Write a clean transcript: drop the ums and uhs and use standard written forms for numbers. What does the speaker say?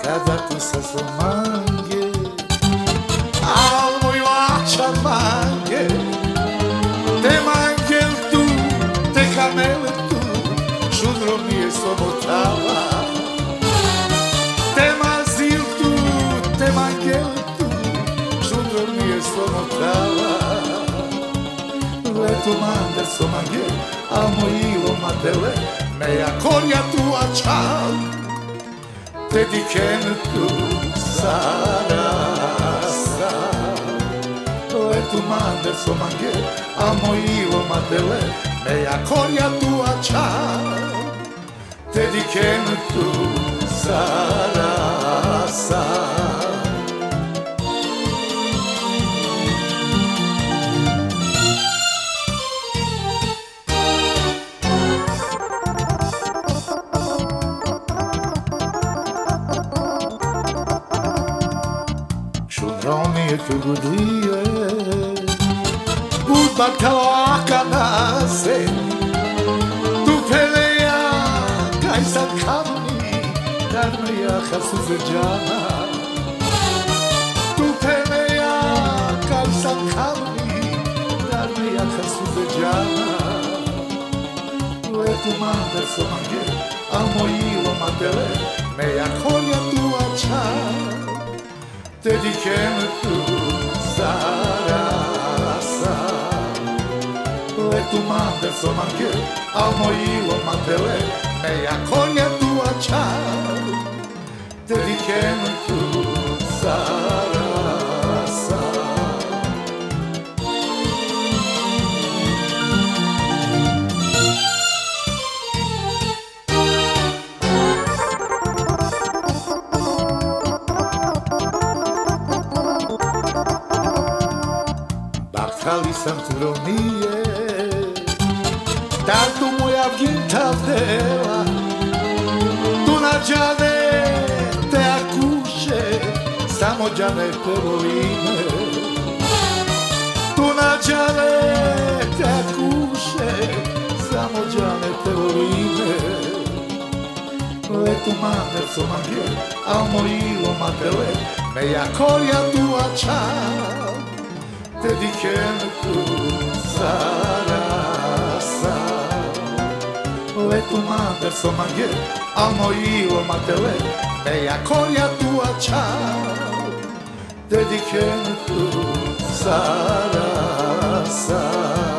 Cada tu sa somange Al moj lača mange Te mangel tu, te kamele tu Žudro mi je sobotala Te mazil tu, te mangel tu Žudro mi je sobotala Letu mander somange Al mojilo matele Meja korja tu ačal Te diken tu sarasa Letu mander somange Al mojilo matele Meja korja tu ačal Te diken tu sarasa Šudroni tu gudije Budba kao akanase Tu peleja kaj sad kamni Darmeja hasuzeđana Tu peleja kaj sad kamni Darmeja hasuzeđana Letu mander somange Al mojilo matele Meja kolja tu ačal Te diken tu sarasa Letu mander somange Al mojilo matele Meja kolja tu ačal Te diken tu sarasa Baktali sam turonije Dar tu moja vginta vdela Tu nađane te akuše Samo džane te volime Tu nađane te akuše Samo džane te volime Letu mander somange Al mojilo matele Meja korja tu ačal Te diken tu sarasa Letu mander somange Al mojilo matele Meja korja tu ačal Te diken tu sarasa